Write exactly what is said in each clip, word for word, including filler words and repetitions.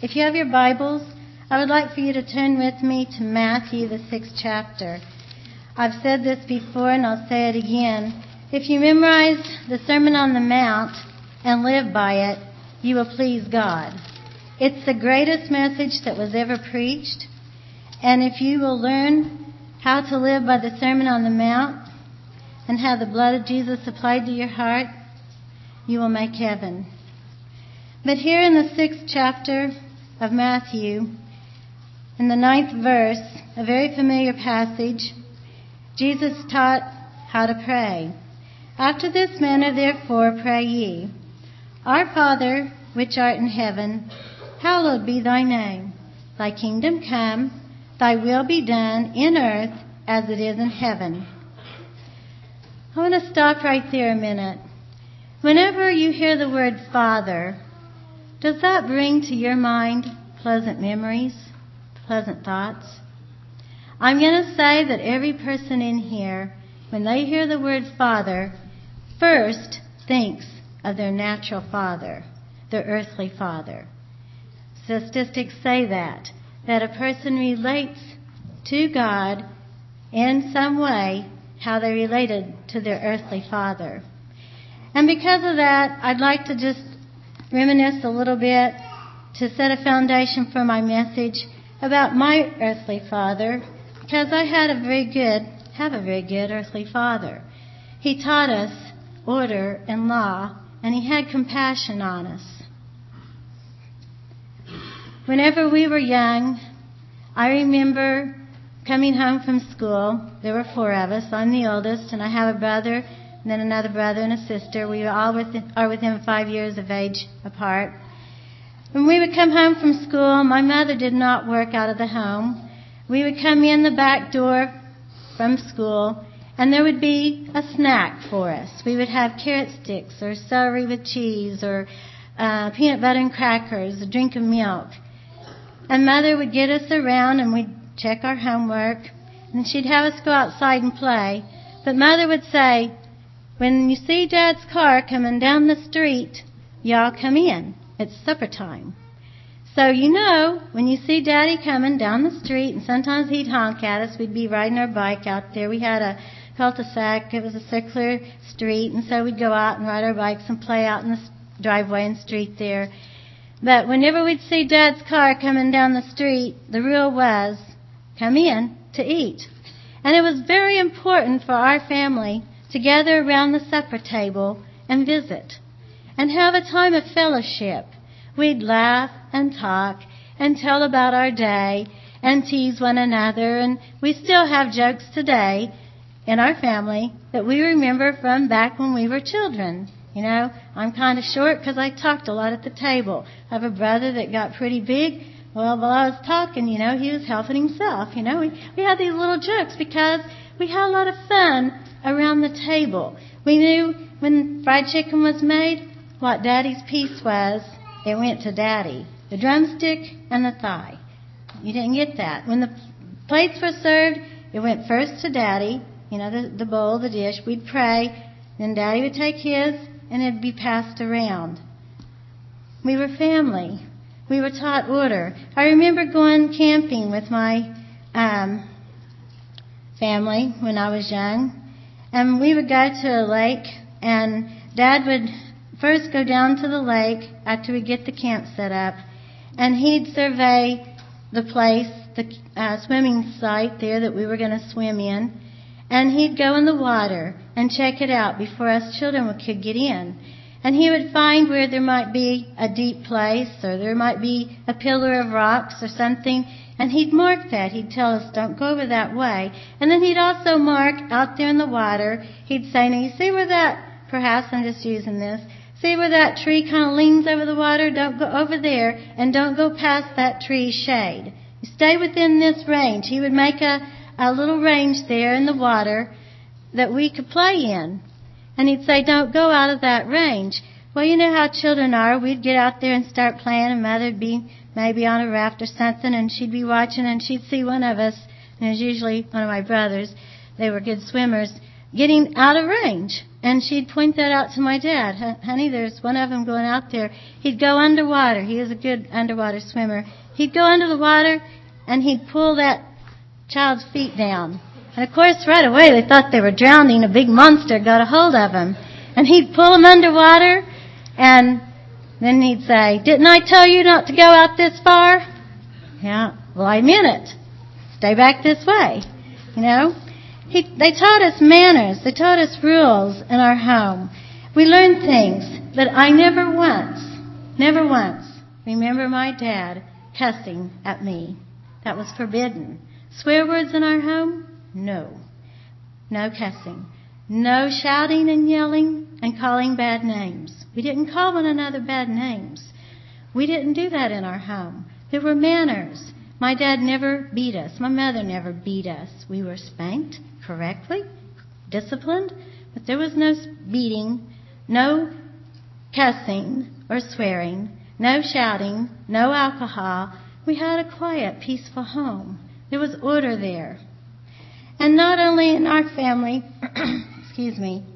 If you have your Bibles, I would like for you to turn with me to Matthew, the sixth chapter. I've said this before and I'll say it again. If you memorize the Sermon on the Mount and live by it, you will please God. It's the greatest message that was ever preached. And if you will learn how to live by the Sermon on the Mount and have the blood of Jesus applied to your heart, you will make heaven. But here in the sixth chapter of Matthew, in the ninth verse, a very familiar passage, Jesus taught how to pray. After this manner, therefore, pray ye, Our Father, which art in heaven, hallowed be thy name. Thy kingdom come, thy will be done in earth as it is in heaven. I want to stop right there a minute. Whenever you hear the word Father, does that bring to your mind pleasant memories, pleasant thoughts? I'm going to say that every person in here, when they hear the word Father, first thinks of their natural father, their earthly father. Statistics say that, that a person relates to God in some way how they related to their earthly father. And because of that, I'd like to just reminisce a little bit to set a foundation for my message about my earthly father, because I had a very good, have a very good earthly father. He taught us order and law, and he had compassion on us. Whenever we were young, I remember coming home from school. There were four of us. I'm the oldest, and I have a brother, and then another brother and a sister. We all within, are within five years of age apart. When we would come home from school, my mother did not work out of the home. We would come in the back door from school, and there would be a snack for us. We would have carrot sticks or celery with cheese or uh, peanut butter and crackers, a drink of milk. And Mother would get us around, and we'd check our homework, and she'd have us go outside and play. But Mother would say, when you see Dad's car coming down the street, y'all come in. It's supper time. So you know, when you see Daddy coming down the street, and sometimes he'd honk at us, we'd be riding our bike out there. We had a cul-de-sac. It was a circular street, and so we'd go out and ride our bikes and play out in the driveway and street there. But whenever we'd see Dad's car coming down the street, the rule was, come in to eat. And it was very important for our family to gather around the supper table and visit and have a time of fellowship. We'd laugh and talk and tell about our day and tease one another, and we still have jokes today in our family that we remember from back when we were children. You know, I'm kind of short because I talked a lot at the table. I have a brother that got pretty big. Well, while I was talking, you know, he was helping himself. You know, we, we had these little jokes because we had a lot of fun around the table. We knew when fried chicken was made, what Daddy's piece was. It went to Daddy. The drumstick and the thigh. You didn't get that. When the plates were served, it went first to Daddy, you know, the, the bowl, the dish. We'd pray. Then Daddy would take his, and it'd be passed around. We were family. We were taught order. I remember going camping with my um, family when I was young. And we would go to a lake, and Dad would first go down to the lake after we get the camp set up, and he'd survey the place, the uh, swimming site there that we were going to swim in, and he'd go in the water and check it out before us children could get in. And he would find where there might be a deep place or there might be a pillar of rocks or something, and he'd mark that. He'd tell us, don't go over that way. And then he'd also mark out there in the water, he'd say, now you see where that, perhaps I'm just using this, see where that tree kind of leans over the water? Don't go over there, and don't go past that tree's shade. You stay within this range. He would make a, a little range there in the water that we could play in. And he'd say, don't go out of that range. Well, you know how children are. We'd get out there and start playing, and Mother'd be maybe on a raft or something, and she'd be watching, and she'd see one of us, and it was usually one of my brothers, they were good swimmers, getting out of range. And she'd point that out to my dad. Honey, there's one of them going out there. He'd go underwater. He was a good underwater swimmer. He'd go under the water, and he'd pull that child's feet down. And, of course, right away they thought they were drowning. A big monster got a hold of him. And he'd pull them underwater, and then he'd say, didn't I tell you not to go out this far? Yeah, well, I meant it. Stay back this way, you know. He, they taught us manners. They taught us rules in our home. We learned things, but I never once, never once remember my dad cussing at me. That was forbidden. Swear words in our home? No. No cussing. No shouting and yelling and calling bad names. We didn't call one another bad names. We didn't do that in our home. There were manners. My dad never beat us. My mother never beat us. We were spanked correctly, disciplined, but there was no beating, no cussing or swearing, no shouting, no alcohol. We had a quiet, peaceful home. There was order there. And not only in our family, excuse me,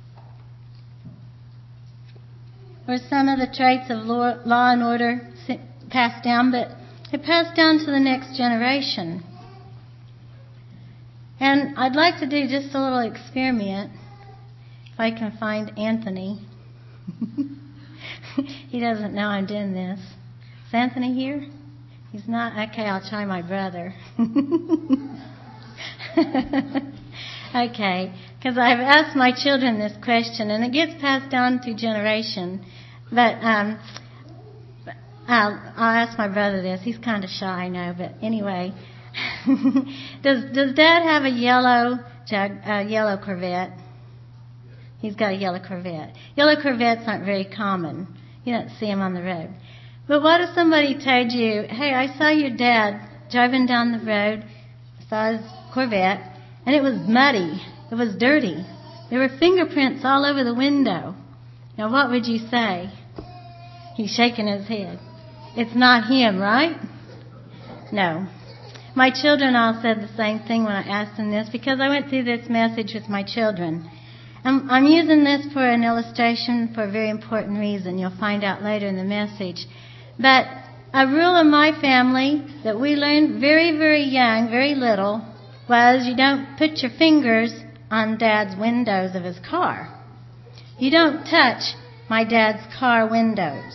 were some of the traits of law, law and order passed down, but it passed down to the next generation. And I'd like to do just a little experiment, if I can find Anthony. He doesn't know I'm doing this. Is Anthony here? He's not? Okay, I'll try my brother. Okay, because I've asked my children this question, and it gets passed down through generation. But um, I'll, I'll ask my brother this. He's kind of shy, I know, but anyway. does Does Dad have a yellow jug, a yellow Corvette? He's got a yellow Corvette. Yellow Corvettes aren't very common. You don't see them on the road. But what if somebody told you, hey, I saw your dad driving down the road, I saw his Corvette, and it was muddy. It was dirty. There were fingerprints all over the window. Now, what would you say? He's shaking his head. It's not him, right? No. My children all said the same thing when I asked them this, because I went through this message with my children. I'm, I'm using this for an illustration for a very important reason. You'll find out later in the message. But a rule in my family that we learned very, very young, very little, was you don't put your fingers on Dad's windows of his car. You don't touch my dad's car windows.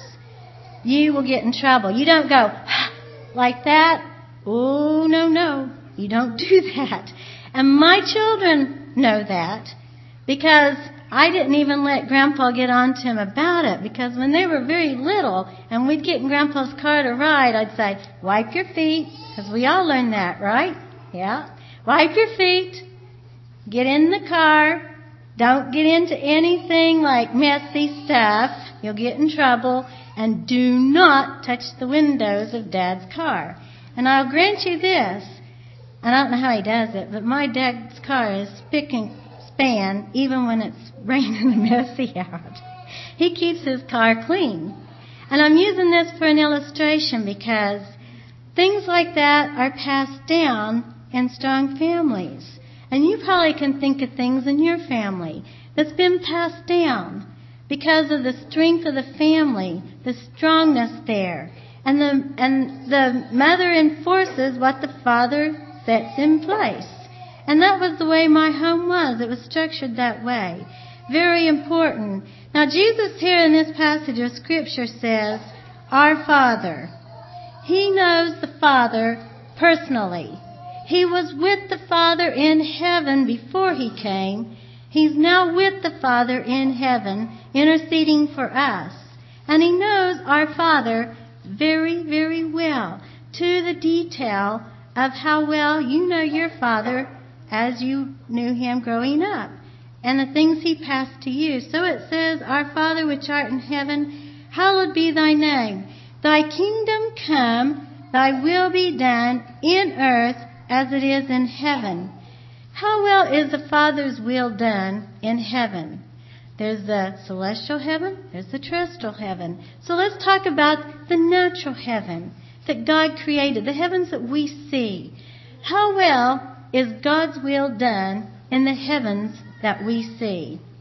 You will get in trouble. You don't go like that. Oh, no, no. You don't do that. And my children know that because I didn't even let Grandpa get on to him about it, because when they were very little and we'd get in Grandpa's car to ride, I'd say, wipe your feet, because we all learned that, right? Yeah. Wipe your feet. Get in the car. Don't get into anything like messy stuff. You'll get in trouble. And do not touch the windows of Dad's car. And I'll grant you this, and I don't know how he does it, but my dad's car is spick and span even when it's raining and messy out. He keeps his car clean. And I'm using this for an illustration because things like that are passed down in strong families. And you probably can think of things in your family that's been passed down because of the strength of the family, the strongness there. And the and the mother enforces what the father sets in place. And that was the way my home was. It was structured that way. Very important. Now, Jesus here in this passage of Scripture says, Our Father. He knows the Father personally. He was with the Father in heaven before He came. He's now with the Father in heaven, interceding for us. And He knows our Father very, very well, to the detail of how well you know your Father as you knew Him growing up, and the things He passed to you. So it says, Our Father which art in heaven, hallowed be Thy name. Thy kingdom come, Thy will be done in earth as it is in heaven. How well is the Father's will done in heaven? There's the celestial heaven, there's the terrestrial heaven. So let's talk about the natural heaven that God created, the heavens that we see. How well is God's will done in the heavens that we see?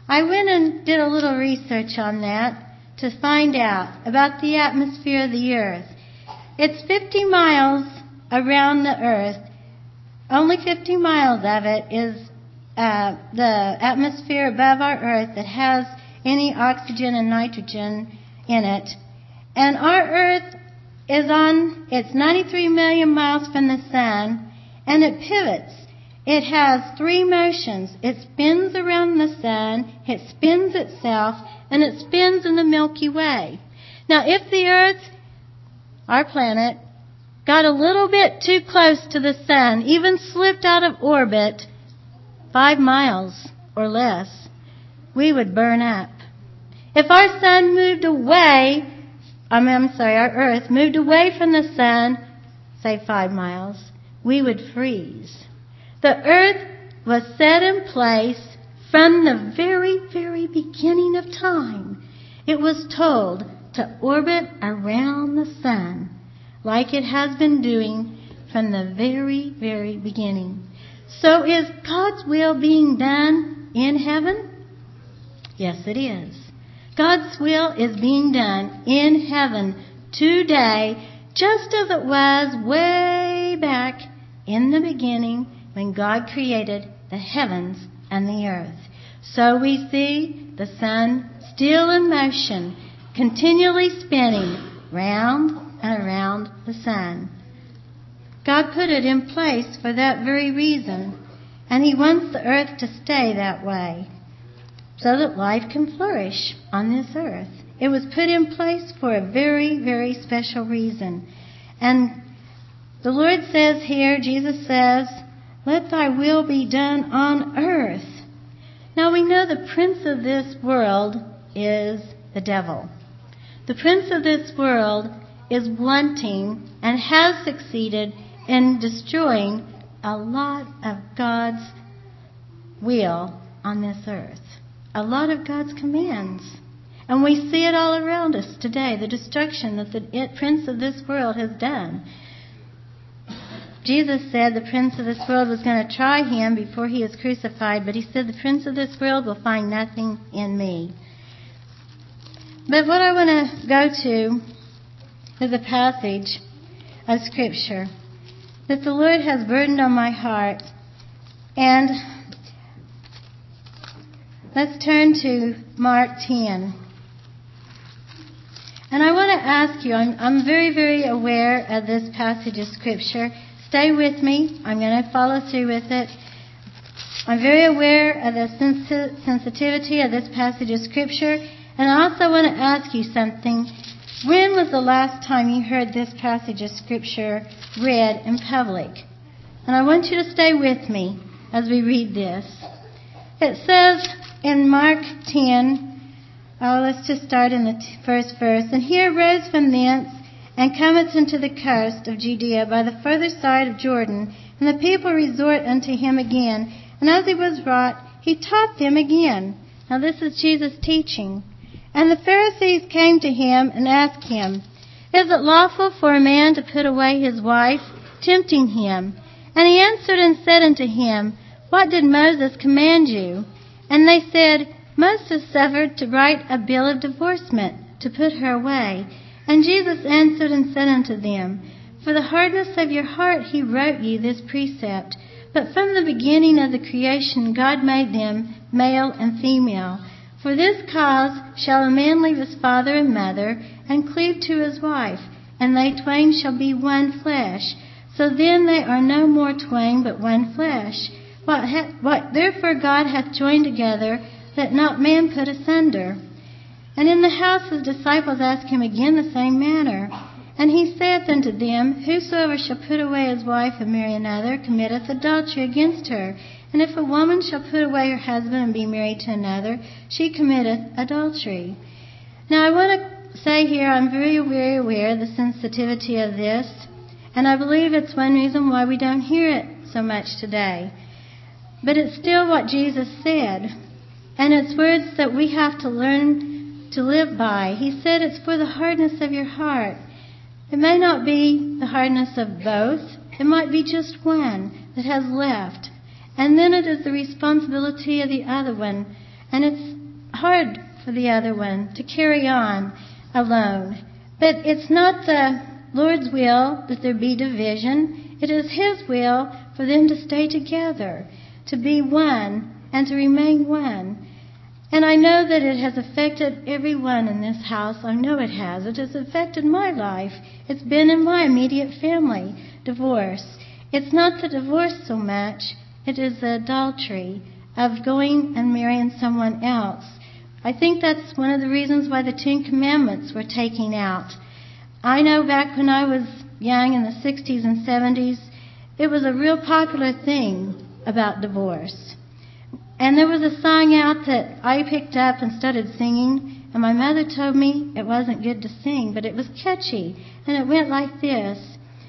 I went and did a little research on that to find out about the atmosphere of the earth. It's fifty miles around the earth. Only fifty miles of it is uh, the atmosphere above our earth that has any oxygen and nitrogen in it. And our earth is on, it's ninety-three million miles from the sun, and it pivots. It has three motions. It spins around the sun, it spins itself, and it spins in the Milky Way. Now, if the earth, our planet, got a little bit too close to the sun, even slipped out of orbit five miles or less, we would burn up. If our sun moved away, I mean, I'm sorry, our earth moved away from the sun, say five miles, we would freeze. The earth was set in place from the very, very beginning of time. It was told to orbit around the sun like it has been doing from the very, very beginning. So is God's will being done in heaven? Yes, it is. God's will is being done in heaven today, just as it was way back in the beginning when God created the heavens and the earth. So we see the sun still in motion, continually spinning round and around the sun. God put it in place for that very reason, and He wants the earth to stay that way so that life can flourish on this earth. It was put in place for a very, very special reason. And the Lord says here, Jesus says, "Let thy will be done on earth." Now we know the prince of this world is the devil. The prince of this world is wanting and has succeeded in destroying a lot of God's will on this earth. A lot of God's commands. And we see it all around us today, the destruction that the prince of this world has done. Jesus said the prince of this world was going to try him before he was crucified, but he said the prince of this world will find nothing in me. But what I want to go to is a passage of Scripture that the Lord has burdened on my heart. And let's turn to Mark ten. And I want to ask you, I'm, I'm very, very aware of this passage of Scripture. Stay with me. I'm going to follow through with it. I'm very aware of the sensi- sensitivity of this passage of Scripture. And I also want to ask you something. When was the last time you heard this passage of Scripture read in public? And I want you to stay with me as we read this. It says in Mark ten, oh, let's just start in the t- first verse. "And he arose from thence, and cometh into the coast of Judea by the further side of Jordan. And the people resort unto him again. And as he was wrought, he taught them again." Now this is Jesus teaching. "And the Pharisees came to him and asked him, Is it lawful for a man to put away his wife? Tempting him. And he answered and said unto him, What did Moses command you? And they said, Moses suffered to write a bill of divorcement, to put her away. And Jesus answered and said unto them, For the hardness of your heart he wrote you this precept. But from the beginning of the creation God made them male and female. For this cause shall a man leave his father and mother, and cleave to his wife, and they twain shall be one flesh. So then they are no more twain, but one flesh. What, ha- what therefore God hath joined together, let not man put asunder. And in the house his disciples asked him again the same manner. And he saith unto them, Whosoever shall put away his wife and marry another committeth adultery against her. And if a woman shall put away her husband and be married to another, she committeth adultery. Now I want to say here, I'm very, very aware of the sensitivity of this. And I believe it's one reason why we don't hear it so much today. But it's still what Jesus said. And it's words that we have to learn to live by. He said it's for the hardness of your heart. It may not be the hardness of both. It might be just one that has left. And then it is the responsibility of the other one. And it's hard for the other one to carry on alone. But it's not the Lord's will that there be division. It is His will for them to stay together, to be one, and to remain one. And I know that it has affected everyone in this house. I know it has. It has affected my life. It's been in my immediate family, divorce. It's not the divorce so much. It is the adultery of going and marrying someone else. I think that's one of the reasons why the Ten Commandments were taken out. I know back when I was young in the sixties and seventies, it was a real popular thing about divorce. And there was a song out that I picked up and started singing, and my mother told me it wasn't good to sing, but it was catchy. And it went like this: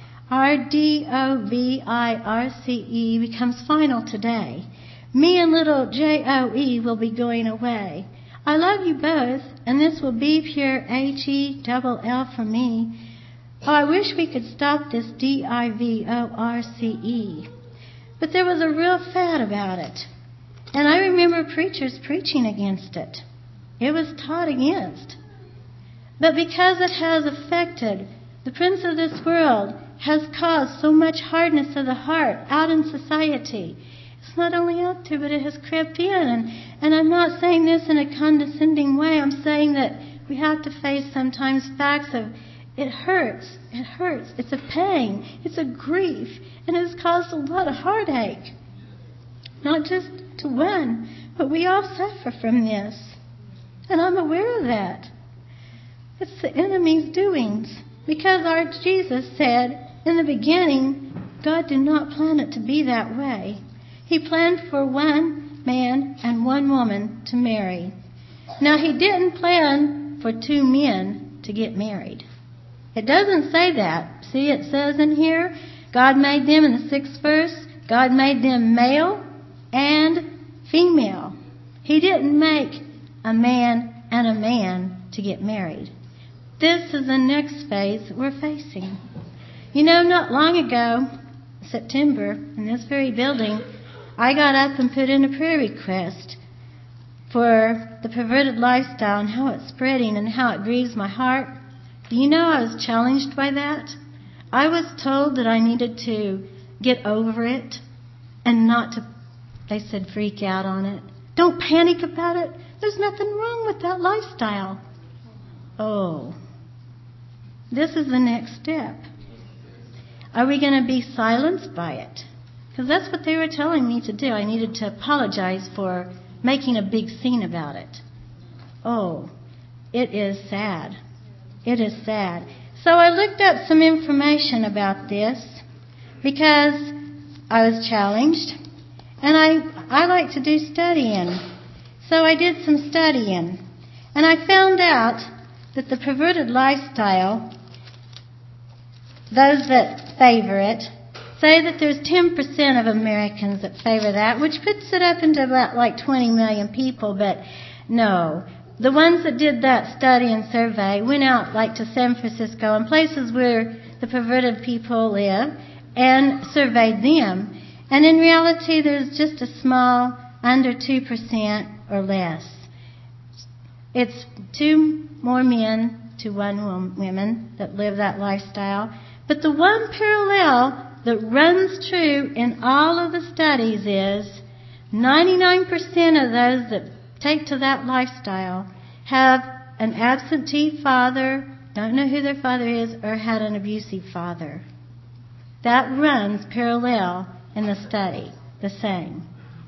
R D O V I R C E becomes final today. Me and little J O E will be going away. I love you both, and this will be pure H E double L for me. Oh, I wish we could stop this D I V O R C E. But there was a real fad about it. And I remember preachers preaching against it. It was taught against. But because it has affected, the prince of this world has caused so much hardness of the heart out in society. It's not only out there, but it has crept in. And, and I'm not saying this in a condescending way. I'm saying that we have to face sometimes facts of it hurts. It hurts. It's a pain. It's a grief. And it has caused a lot of heartache. Not just to one, but we all suffer from this. And I'm aware of that. It's the enemy's doings. Because our Jesus said, in the beginning, God did not plan it to be that way. He planned for one man and one woman to marry. Now, He didn't plan for two men to get married. It doesn't say that. See, it says in here, God made them, in the sixth verse, God made them male and female. He didn't make a man and a man to get married. This is the next phase we're facing. You know, not long ago, September, in this very building, I got up and put in a prayer request for the perverted lifestyle and how it's spreading and how it grieves my heart. Do you know I was challenged by that? I was told that I needed to get over it and not to, they said, freak out on it. Don't panic about it. There's nothing wrong with that lifestyle. Oh, this is the next step. Are we going to be silenced by it? Because that's what they were telling me to do. I needed to apologize for making a big scene about it. Oh, it is sad. It is sad. So I looked up some information about this because I was challenged. And I, I like to do studying. So I did some studying. And I found out that the perverted lifestyle, those that favor it, say that there's ten percent of Americans that favor that, which puts it up into about like twenty million people. But no, the ones that did that study and survey went out like to San Francisco and places where the perverted people live and surveyed them. And in reality, there's just a small, under two percent or less. It's two more men to one woman that live that lifestyle. But the one parallel that runs true in all of the studies is ninety-nine percent of those that take to that lifestyle have an absentee father, don't know who their father is, or had an abusive father. That runs parallel in the study, the same.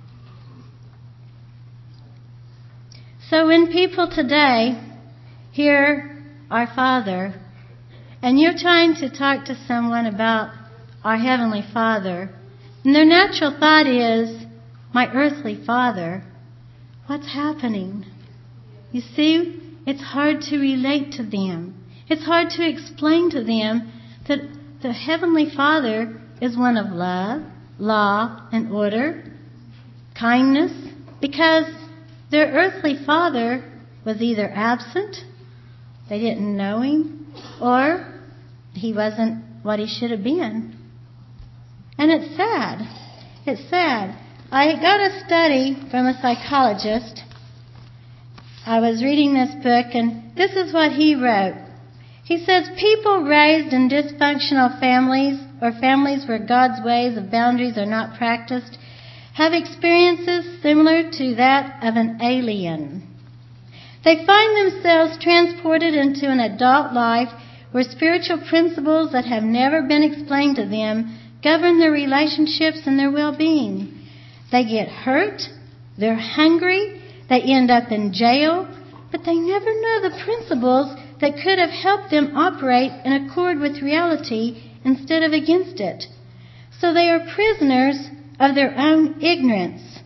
So when people today hear our Father, and you're trying to talk to someone about our Heavenly Father, and their natural thought is, my earthly father, what's happening? You see, it's hard to relate to them. It's hard to explain to them that the Heavenly Father is one of love, law, and order, kindness, because their earthly father was either absent, they didn't know him, or he wasn't what he should have been. And it's sad. It's sad. I got a study from a psychologist, I was reading this book, and this is what he wrote. He says, people raised in dysfunctional families or families where God's ways of boundaries are not practiced have experiences similar to that of an alien. They find themselves transported into an adult life where spiritual principles that have never been explained to them govern their relationships and their well-being. They get hurt, they're hungry, they end up in jail, but they never know the principles that could have helped them operate in accord with reality instead of against it. So they are prisoners of their own ignorance.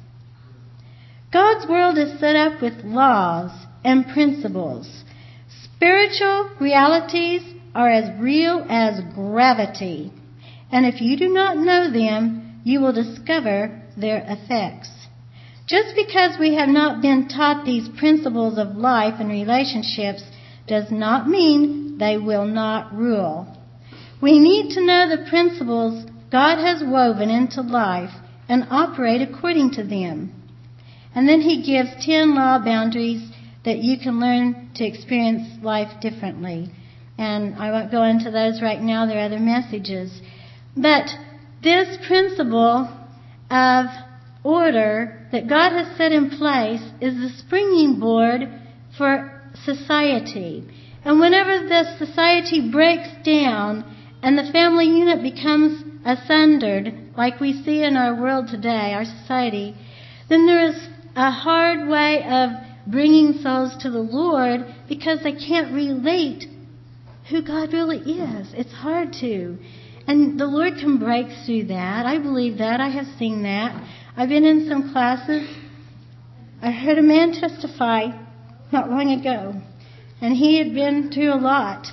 God's world is set up with laws and principles. Spiritual realities are as real as gravity, and if you do not know them, you will discover their effects. Just because we have not been taught these principles of life and relationships does not mean they will not rule. We need to know the principles God has woven into life and operate according to them. And then he gives ten law boundaries that you can learn to experience life differently. And I won't go into those right now. There are other messages. But this principle of order that God has set in place is the springing board for society. And whenever the society breaks down and the family unit becomes asundered, like we see in our world today, our society, then there is a hard way of bringing souls to the Lord because they can't relate who God really is. It's hard to. And the Lord can break through that. I believe that. I have seen that. I've been in some classes. I heard a man testify not long ago, and he had been through a lot.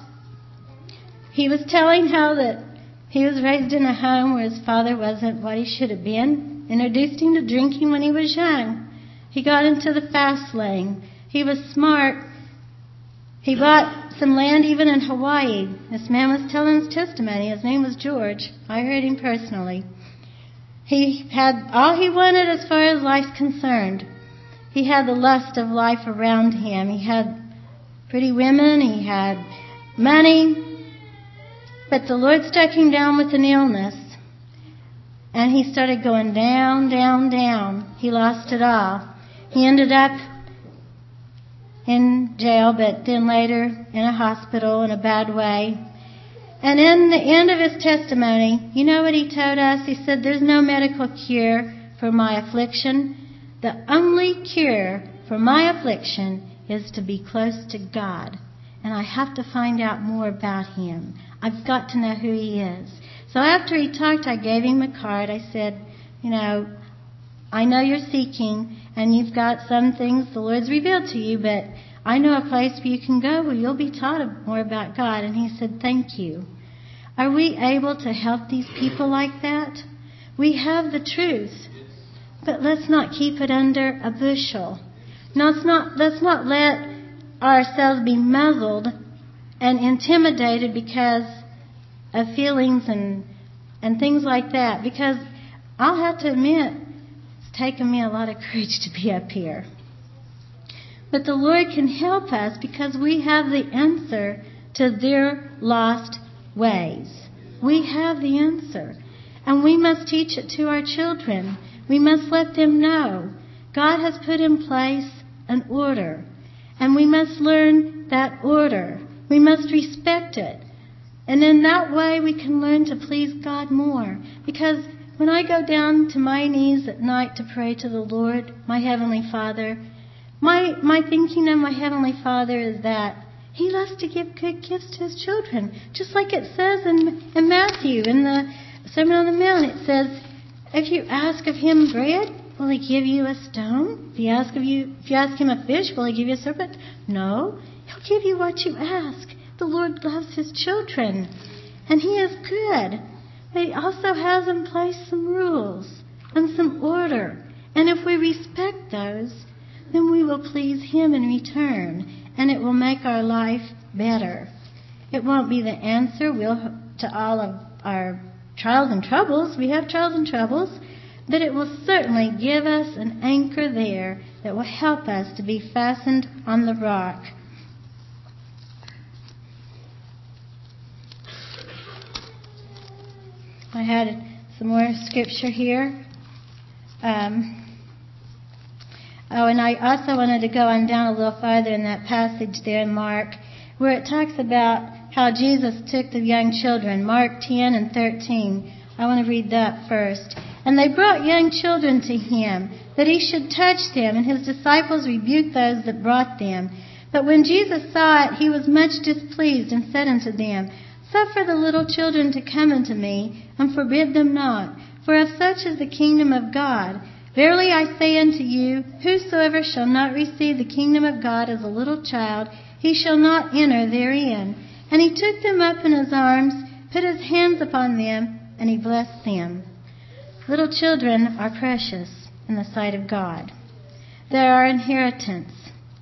He was telling how that he was raised in a home where his father wasn't what he should have been, introduced him to drinking when he was young. He got into the fast lane. He was smart. He bought some land even in Hawaii. This man was telling his testimony. His name was George. I heard him personally. He had all he wanted as far as life's concerned. He had the lust of life around him. He had pretty women. He had money. But the Lord struck him down with an illness. And he started going down, down, down. He lost it all. He ended up in jail, but then later in a hospital in a bad way. And in the end of his testimony, you know what he told us? He said, there's no medical cure for my affliction. The only cure for my affliction is to be close to God. And I have to find out more about him. I've got to know who he is. So after he talked, I gave him a card. I said, you know, I know you're seeking, and you've got some things the Lord's revealed to you, but I know a place where you can go where you'll be taught more about God. And he said, thank you. Are we able to help these people like that? We have the truth, but let's not keep it under a bushel. No, let's not, let's not let ourselves be muzzled and intimidated because of feelings and and things like that. Because I'll have to admit, it's taken me a lot of courage to be up here. But the Lord can help us because we have the answer to their lost ways. We have the answer. And we must teach it to our children. We must let them know God has put in place an order. And we must learn that order. We must respect it. And in that way we can learn to please God more. Because when I go down to my knees at night to pray to the Lord, my Heavenly Father, my, my thinking of my Heavenly Father is that He loves to give good gifts to His children. Just like it says in, in Matthew, in the Sermon on the Mount, it says, if you ask of Him bread, will He give you a stone? If you ask of you, if you ask Him a fish, will He give you a serpent? No, He'll give you what you ask. The Lord loves His children, and He is good. But He also has in place some rules and some order. And if we respect those, then we will please Him in return, and it will make our life better. It won't be the answer we'll, to all of our trials and troubles. We have trials and troubles. But it will certainly give us an anchor there that will help us to be fastened on the rock. I had some more scripture here. Um, oh, and I also wanted to go on down a little farther in that passage there in Mark, where it talks about how Jesus took the young children, Mark ten and thirteen. I want to read that first. And they brought young children to him, that he should touch them, and his disciples rebuked those that brought them. But when Jesus saw it, he was much displeased, and said unto them, Suffer the little children to come unto me, and forbid them not, for of such is the kingdom of God. Verily I say unto you, whosoever shall not receive the kingdom of God as a little child, he shall not enter therein. And he took them up in his arms, put his hands upon them, and he blessed them. Little children are precious in the sight of God. They're our inheritance.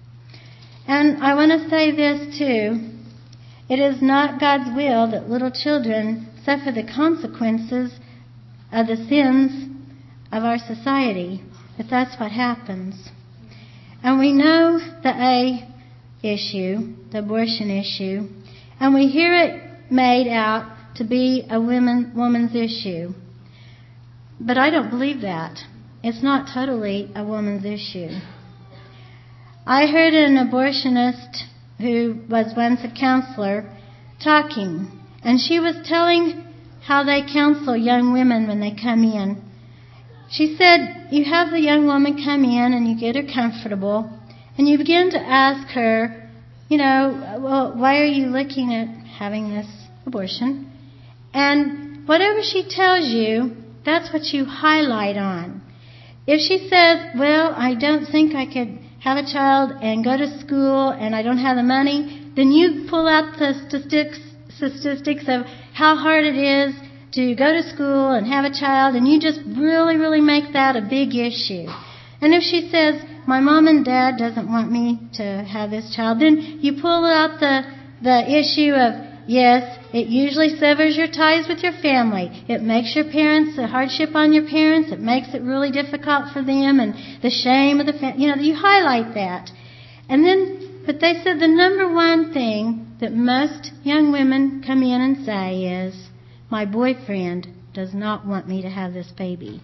And I want to say this too. It is not God's will that little children suffer the consequences of the sins of our society, but that's what happens. And we know the A issue, the abortion issue, and we hear it made out to be a women, woman's issue. But I don't believe that. It's not totally a woman's issue. I heard an abortionist who was once a counselor talking, and she was telling how they counsel young women when they come in. She said, you have the young woman come in and you get her comfortable, and you begin to ask her, you know, well, why are you looking at having this abortion? And whatever she tells you, that's what you highlight on. If she says, well, I don't think I could have a child and go to school and I don't have the money, then you pull out the statistics, statistics of how hard it is to go to school and have a child, and you just really, really make that a big issue. And if she says, my mom and dad doesn't want me to have this child, then you pull out the, the issue of, yes, it usually severs your ties with your family. It makes your parents, a hardship on your parents. It makes it really difficult for them, and the shame of the family. You know, you highlight that. And then, but they said the number one thing that most young women come in and say is, my boyfriend does not want me to have this baby.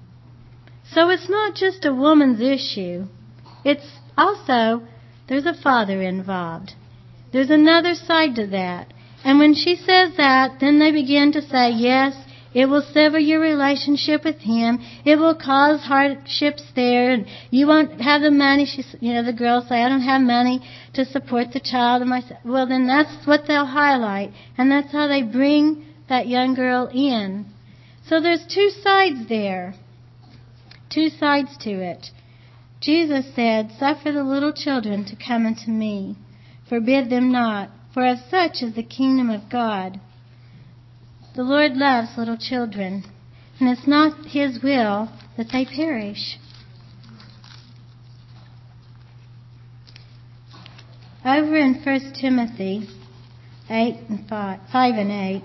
So it's not just a woman's issue. It's also, there's a father involved. There's another side to that. And when she says that, then they begin to say, yes, it will sever your relationship with him. It will cause hardships there, and you won't have the money. She, you know, the girls say, I don't have money to support the child. And my, well, then that's what they'll highlight, and that's how they bring that young girl in. So there's two sides there, two sides to it. Jesus said, suffer the little children to come unto me. Forbid them not, for of such is the kingdom of God. The Lord loves little children, and it's not his will that they perish. Over in First Timothy eight and five, five and eight,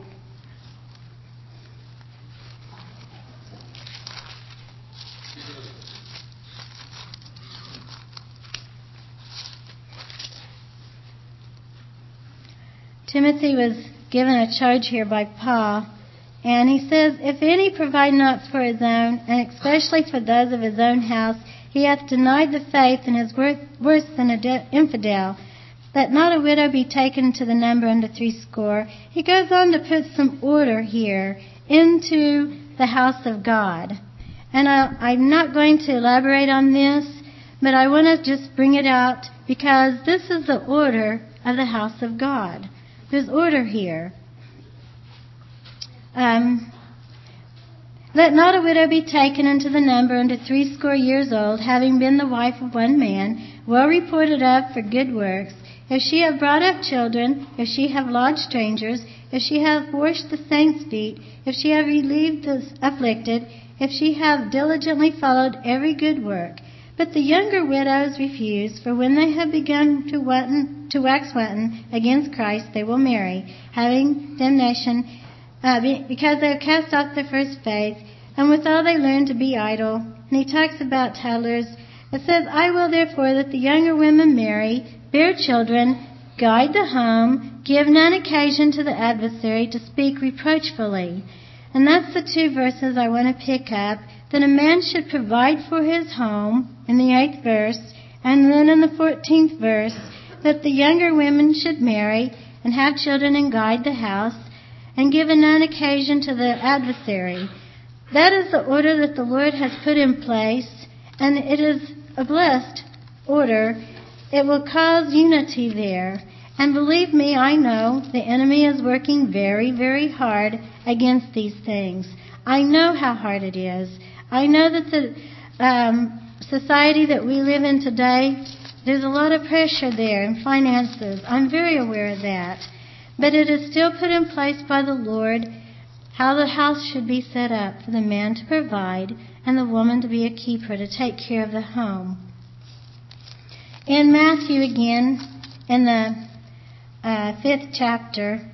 Timothy was given a charge here by Paul, and he says, if any provide not for his own, and especially for those of his own house, he hath denied the faith and is worth, worse than an de- infidel. Let not a widow be taken to the number unto threescore. He goes on to put some order here into the house of God. And I, I'm not going to elaborate on this, but I want to just bring it out because this is the order of the house of God. There's order here. Um, Let not a widow be taken unto the number unto threescore years old, having been the wife of one man, well reported of for good works. If she have brought up children, if she have lodged strangers, if she have washed the saints' feet, if she have relieved the afflicted, if she have diligently followed every good work. But the younger widows refuse, for when they have begun to, wanton, to wax wanton against Christ, they will marry, having damnation, uh, because they have cast off their first faith, and withal they learn to be idle. And he talks about tattlers. It says, I will therefore that the younger women marry, bear children, guide the home, give none occasion to the adversary to speak reproachfully. And that's the two verses I want to pick up. That a man should provide for his home, in the eighth verse, and then in the fourteenth verse, that the younger women should marry and have children and guide the house, and give none occasion to the adversary. That is the order that the Lord has put in place, and it is a blessed order. It will cause unity there. And believe me, I know the enemy is working very, very hard against these things. I know how hard it is. I know that the um, society that we live in today, there's a lot of pressure there in finances. I'm very aware of that. But it is still put in place by the Lord how the house should be set up for the man to provide and the woman to be a keeper, to take care of the home. In Matthew again, in the uh, fifth chapter,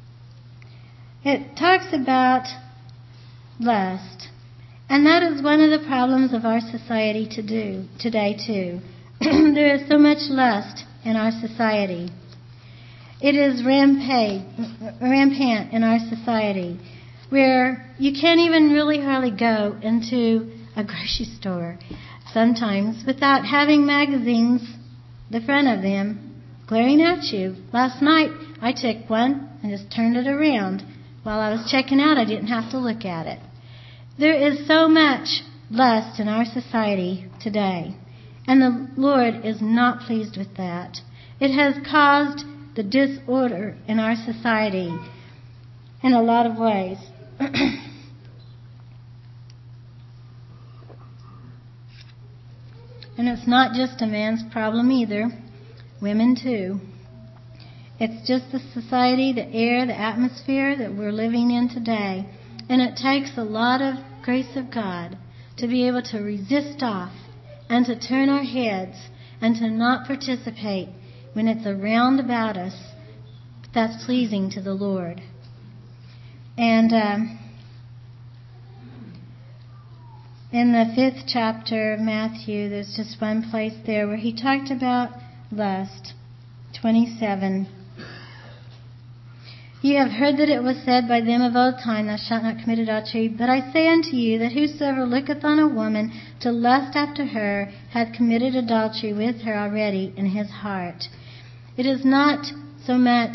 it talks about lust. And that is one of the problems of our society to do today too. There is so much lust in our society. It is rampant, rampant in our society, where you can't even really hardly go into a grocery store sometimes without having magazines, the front of them, glaring at you. Last night I took one and just turned it around. While I was checking out, I didn't have to look at it. There is so much lust in our society today, and the Lord is not pleased with that. It has caused the disorder in our society in a lot of ways. And it's not just a man's problem either. Women too. It's just the society, the air, the atmosphere that we're living in today. And it takes a lot of grace of God to be able to resist off and to turn our heads and to not participate when it's around about us that's pleasing to the Lord. And um, in the fifth chapter of Matthew, there's just one place there where he talked about lust. twenty-seven. You have heard that it was said by them of old time, Thou shalt not commit adultery. But I say unto you that whosoever looketh on a woman to lust after her hath committed adultery with her already in his heart. It is not so much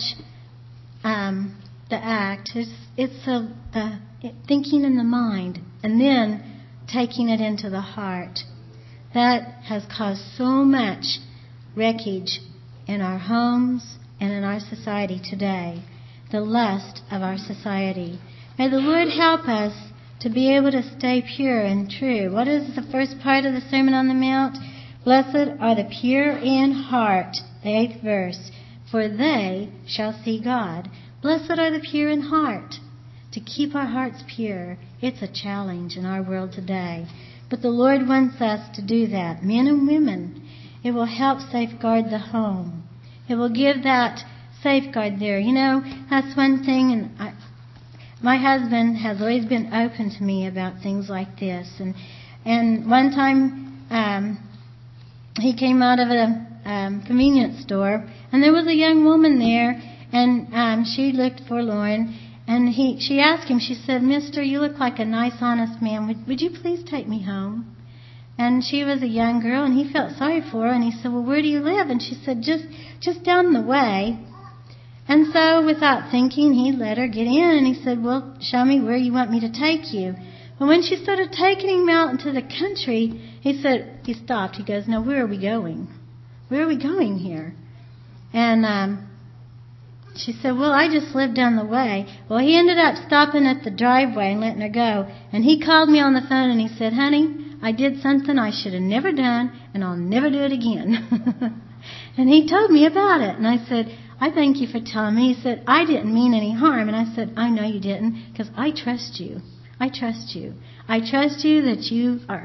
um, the act, it's, it's the, the thinking in the mind and then taking it into the heart. That has caused so much wreckage in our homes and in our society today. The lust of our society. May the Lord help us to be able to stay pure and true. What is the first part of the Sermon on the Mount? Blessed are the pure in heart, the eighth verse, for they shall see God. Blessed are the pure in heart. To keep our hearts pure, it's a challenge in our world today. But the Lord wants us to do that, men and women. It will help safeguard the home. It will give that safeguard there. You know, that's one thing, and I, my husband has always been open to me about things like this. And and one time um, he came out of a um, convenience store, and there was a young woman there, and um, she looked forlorn. And he, she asked him, she said, Mister, you look like a nice, honest man. Would, would you please take me home? And she was a young girl, and he felt sorry for her. And he said, well, where do you live? And she said, just just down the way. And so, without thinking, he let her get in, and he said, well, show me where you want me to take you. But when she started taking him out into the country, he said, he stopped. He goes, now, where are we going? Where are we going here? And um, she said, well, I just live down the way. Well, he ended up stopping at the driveway and letting her go. And he called me on the phone, and he said, honey, I did something I should have never done, and I'll never do it again. And he told me about it. And I said, I thank you for telling me. He said, I didn't mean any harm. And I said, I know you didn't, because I trust you. I trust you. I trust you that you are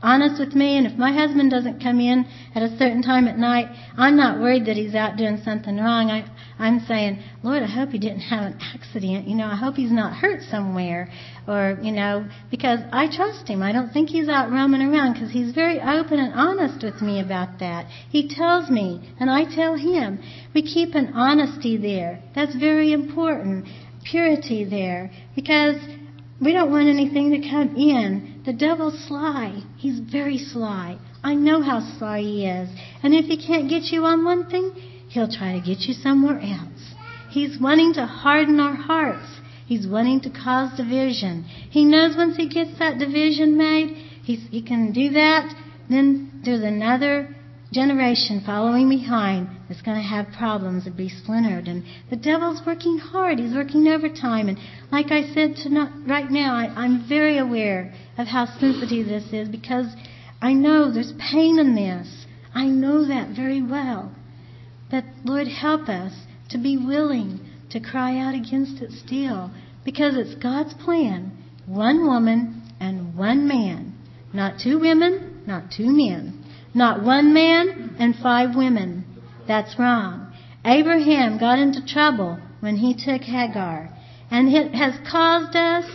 honest with me, and if my husband doesn't come in at a certain time at night, I'm not worried that he's out doing something wrong. I, I'm saying, Lord, I hope he didn't have an accident. You know, I hope he's not hurt somewhere. Or, you know, because I trust him. I don't think he's out roaming around, because he's very open and honest with me about that. He tells me, and I tell him. We keep an honesty there. That's very important. Purity there. Because we don't want anything to come in. The devil's sly. He's very sly. I know how sly he is. And if he can't get you on one thing, he'll try to get you somewhere else. He's wanting to harden our hearts. He's wanting to cause division. He knows once he gets that division made, he's, he can do that. Then there's another generation following behind that's going to have problems and be splintered. And the devil's working hard. He's working overtime. And like I said tonight, right now, I, I'm very aware of how sensitive this is, because I know there's pain in this. I know that very well. But Lord, help us to be willing to cry out against it still, because it's God's plan. One woman and one man. Not two women, not two men. Not one man and five women. That's wrong. Abraham got into trouble when he took Hagar. And it has caused us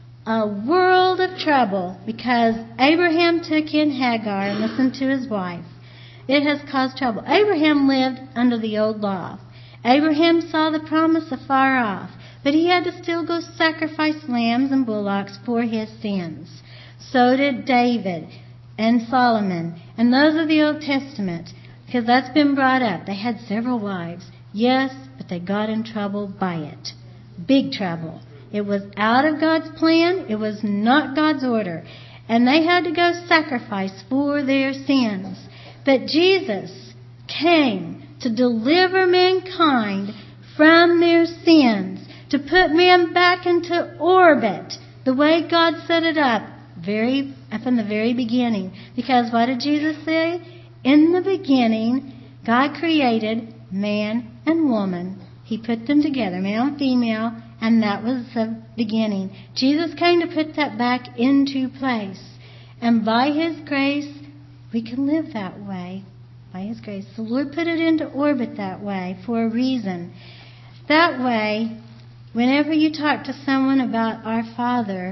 a world of trouble because Abraham took in Hagar and listened to his wife. It has caused trouble. Abraham lived under the old law. Abraham saw the promise afar off, but he had to still go sacrifice lambs and bullocks for his sins. So did David and Solomon, and those of the Old Testament, because that's been brought up. They had several wives, yes, but they got in trouble by it. Big trouble. It was out of God's plan. It was not God's order. And they had to go sacrifice for their sins. But Jesus came to deliver mankind from their sins, to put man back into orbit the way God set it up very from the very beginning. Because what did Jesus say? In the beginning, God created man and woman. He put them together, male and female, and that was the beginning. Jesus came to put that back into place. And by His grace, we can live that way. By His grace. The Lord put it into orbit that way for a reason. That way, whenever you talk to someone about our Father,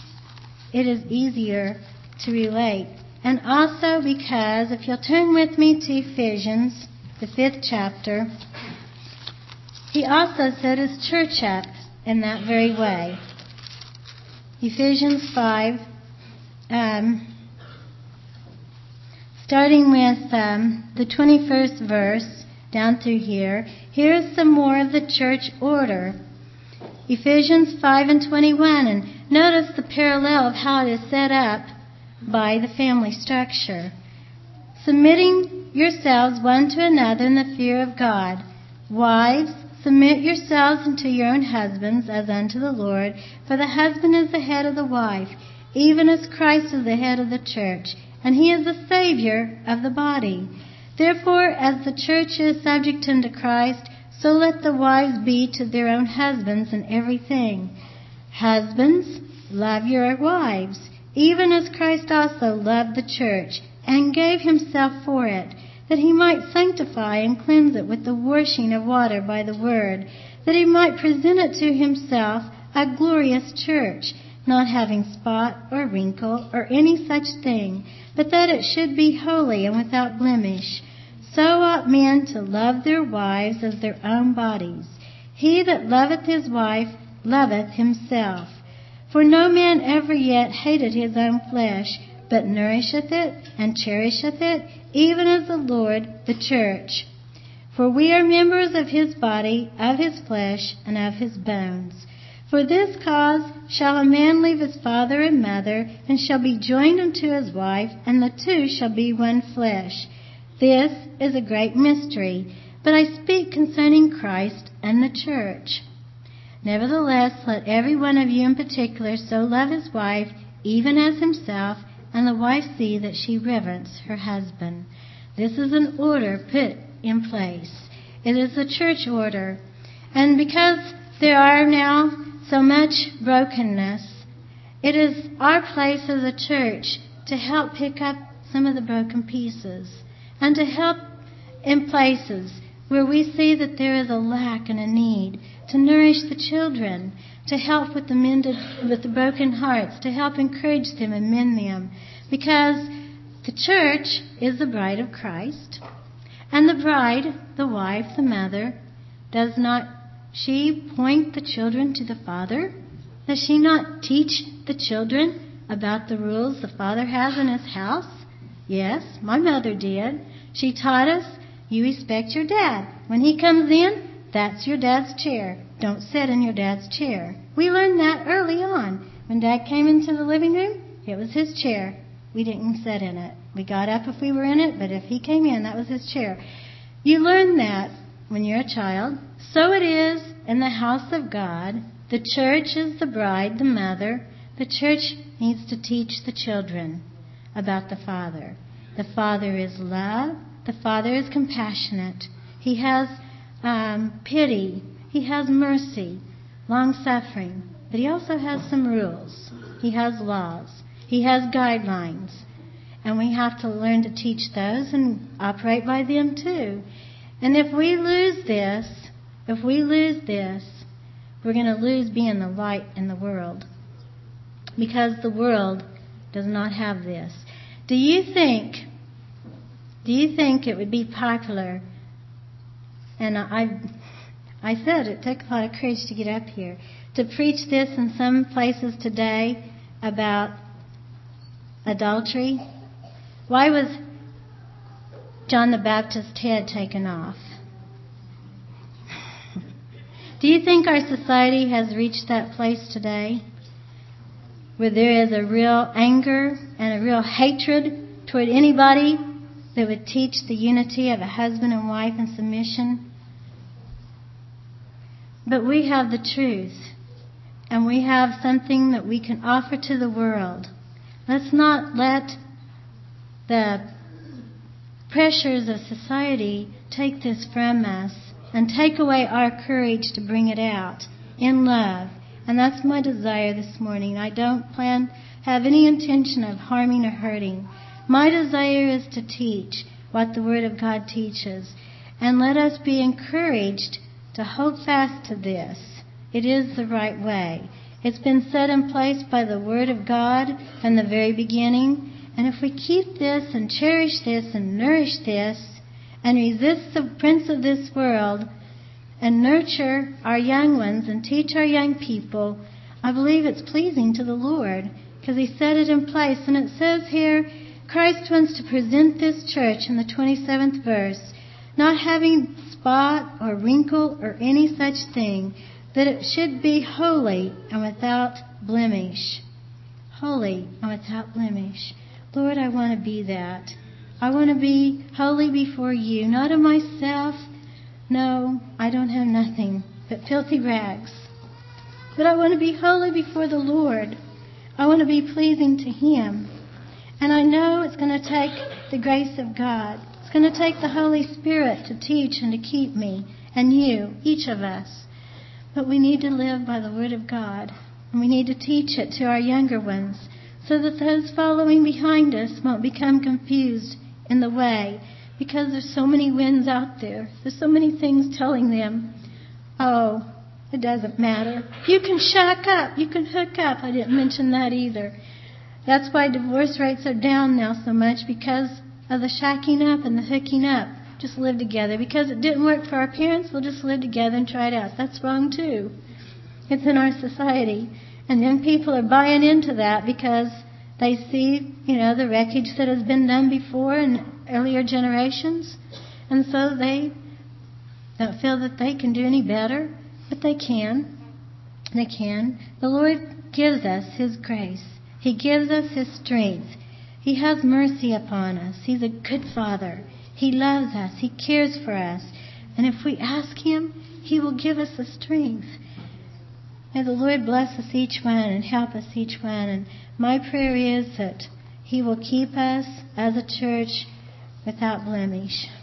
it is easier to relate. And also because, if you'll turn with me to Ephesians, the fifth chapter, He also set His church up in that very way. Ephesians five, um, starting with um, the twenty-first verse down through here, here's some more of the church order. Ephesians five and twenty-one, and notice the parallel of how it is set up by the family structure. Submitting yourselves one to another in the fear of God. Wives, submit yourselves unto your own husbands as unto the Lord, for the husband is the head of the wife, even as Christ is the head of the church, and He is the Savior of the body. Therefore, as the church is subject unto Christ, so let the wives be to their own husbands in everything. Husbands, love your wives, even as Christ also loved the church, and gave Himself for it, that He might sanctify and cleanse it with the washing of water by the word, that He might present it to Himself a glorious church, not having spot or wrinkle or any such thing, but that it should be holy and without blemish. So ought men to love their wives as their own bodies. He that loveth his wife loveth himself. For no man ever yet hated his own flesh, but nourisheth it and cherisheth it, even as the Lord the church. For we are members of His body, of His flesh, and of His bones. For this cause shall a man leave his father and mother, and shall be joined unto his wife, and the two shall be one flesh. This is a great mystery, but I speak concerning Christ and the church. Nevertheless, let every one of you in particular so love his wife, even as himself, and the wife see that she reverence her husband. This is an order put in place. It is the church order. And because there are now so much brokenness, it is our place as a church to help pick up some of the broken pieces and to help in places where we see that there is a lack and a need, to nourish the children, to help with the mended, with the broken hearts, to help encourage them and mend them. Because the church is the bride of Christ, and the bride, the wife, the mother, does not she point the children to the Father? Does she not teach the children about the rules the Father has in His house? Yes, my mother did. She taught us, you respect your dad. When he comes in, that's your dad's chair. Don't sit in your dad's chair. We learned that early on. When Dad came into the living room, it was his chair. We didn't sit in it. We got up if we were in it, but if he came in, that was his chair. You learn that when you're a child. So it is in the house of God. The church is the bride, the mother. The church needs to teach the children about the Father. The Father is love. The Father is compassionate. He has um, pity. He has mercy, long-suffering. But He also has some rules. He has laws. He has guidelines. And we have to learn to teach those and operate by them too. And if we lose this, if we lose this, we're going to lose being the light in the world. Because the world does not have this. Do you think, do you think it would be popular? And I, I said it took a lot of courage to get up here. To preach this in some places today about adultery. Why was John the Baptist's head taken off? Do you think our society has reached that place today where there is a real anger and a real hatred toward anybody that would teach the unity of a husband and wife in submission? But we have the truth, and we have something that we can offer to the world. Let's not let the pressures of society take this from us and take away our courage to bring it out in love. And that's my desire this morning. I don't plan, have any intention of harming or hurting. My desire is to teach what the Word of God teaches. And let us be encouraged to hold fast to this. It is the right way. It's been set in place by the Word of God from the very beginning. And if we keep this and cherish this and nourish this and resist the prince of this world and nurture our young ones and teach our young people, I believe it's pleasing to the Lord because He set it in place. And it says here, Christ wants to present this church in the twenty-seventh verse, not having spot or wrinkle or any such thing, that it should be holy and without blemish. Holy and without blemish. Lord, I want to be that. I want to be holy before You, not of myself. No, I don't have nothing but filthy rags. But I want to be holy before the Lord. I want to be pleasing to Him. And I know it's going to take the grace of God. It's going to take the Holy Spirit to teach and to keep me and you, each of us. But we need to live by the Word of God. And we need to teach it to our younger ones so that those following behind us won't become confused in the way. Because there's so many winds out there. There's so many things telling them, oh, it doesn't matter. You can shack up. You can hook up. I didn't mention that either. That's why divorce rates are down now so much, because of the shacking up and the hooking up. Just live together. Because it didn't work for our parents, we'll just live together and try it out. That's wrong too. It's in our society. And then people are buying into that because they see, you know, the wreckage that has been done before in earlier generations. And so they don't feel that they can do any better, but they can. They can. The Lord gives us His grace. He gives us His strength. He has mercy upon us. He's a good Father. He loves us. He cares for us. And if we ask Him, He will give us the strength. May the Lord bless us each one and help us each one. And my prayer is that He will keep us as a church without blemish.